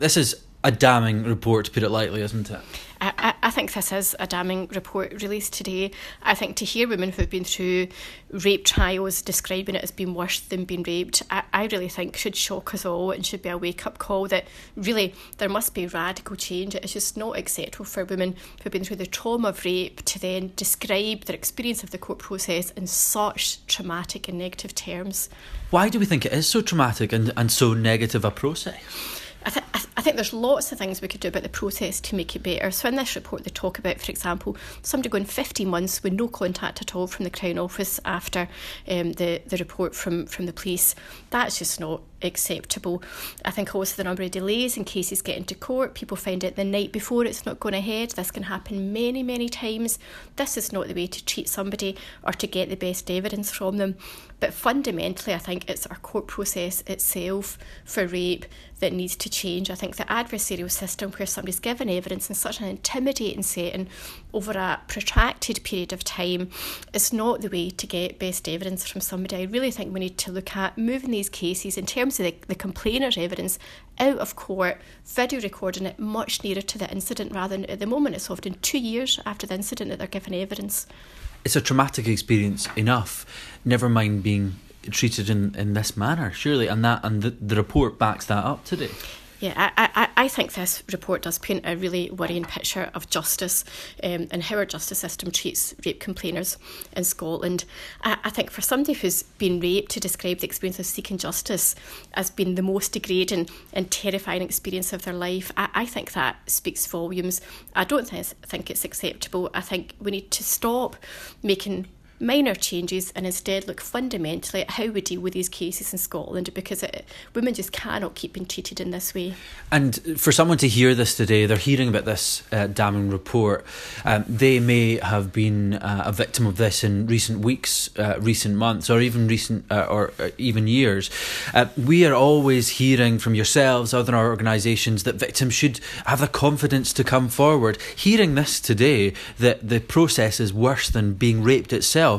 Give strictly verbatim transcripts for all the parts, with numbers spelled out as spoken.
This is a damning report, to put it lightly, isn't it? I, I think this is a damning report released today. I think to hear women who've been through rape trials describing it as being worse than being raped, I, I really think should shock us all and should be a wake-up call that really there must be radical change. It's just not acceptable for women who've been through the trauma of rape to then describe their experience of the court process in such traumatic and negative terms. Why do we think it is so traumatic and, and so negative a process? I, th- I, th- I think there's lots of things we could do about the process to make it better. So in this report they talk about, for example, somebody going fifteen months with no contact at all from the Crown Office after um, the, the report from, from the police. That's just not acceptable. I think also the number of delays in cases getting to court. People find out the night before it's not going ahead. This can happen many, many times. This is not the way to treat somebody or to get the best evidence from them. But fundamentally, I think it's our court process itself for rape that needs to change. I think the adversarial system where somebody's given evidence in such an intimidating setting over a protracted period of time is not the way to get best evidence from somebody. I really think we need to look at moving these cases in terms of the, the complainer's evidence out of court, video recording it much nearer to the incident rather than at the moment it's often two years after the incident that they're given evidence. It's a traumatic experience enough, never mind being treated in, in this manner, surely, and that and the, the report backs that up today. Yeah, I, I, I think this report does paint a really worrying picture of justice um, and how our justice system treats rape complainers in Scotland. I, I think for somebody who's been raped to describe the experience of seeking justice as being the most degrading and terrifying experience of their life, I, I think that speaks volumes. I don't think, think it's acceptable. I think we need to stop making minor changes and instead look fundamentally at how we deal with these cases in Scotland, because it, women just cannot keep being treated in this way. And for someone to hear this today, they're hearing about this uh, damning report. Um, they may have been uh, a victim of this in recent weeks, uh, recent months, or even recent uh, or uh, even years. Uh, we are always hearing from yourselves, other organisations, that victims should have the confidence to come forward. Hearing this today, that the process is worse than being raped itself,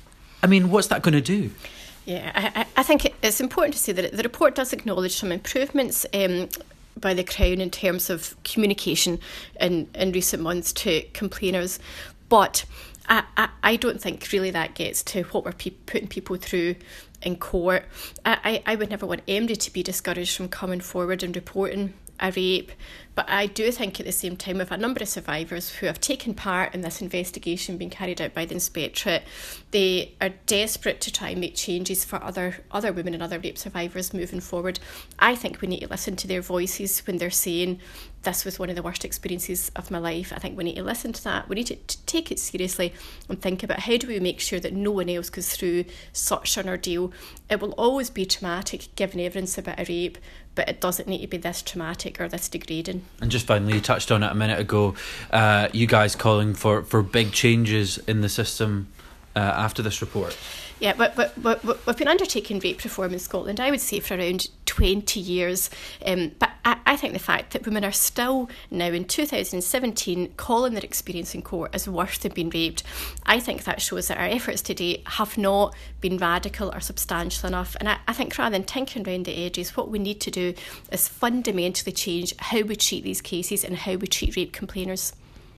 I mean, what's that going to do? Yeah, I, I think it's important to say that the report does acknowledge some improvements um, by the Crown in terms of communication in, in recent months to complainers, but I, I, I don't think really that gets to what we're pe- putting people through in court. I, I, I would never want anybody to be discouraged from coming forward and reporting a rape, but I do think at the same time we have a number of survivors who have taken part in this investigation being carried out by the Inspectorate. They are desperate to try and make changes for other other women and other rape survivors moving forward. I think we need to listen to their voices when they're saying this was one of the worst experiences of my life. I think we need to listen to that. We need to t- take it seriously and think about how do we make sure that no one else goes through such an ordeal. It will always be traumatic giving evidence about a rape, but it doesn't need to be this traumatic or this degrading. And just finally, you touched on it a minute ago, uh, you guys calling for, for big changes in the system uh, after this report. Yeah, but, but, but we've been undertaking rape reform in Scotland, I would say, for around twenty years. Um, but I, I think the fact that women are still now in two thousand seventeen calling their experience in court as worse than being raped, I think that shows that our efforts to date have not been radical or substantial enough. And I, I think rather than tinkering around the edges, what we need to do is fundamentally change how we treat these cases and how we treat rape complainers.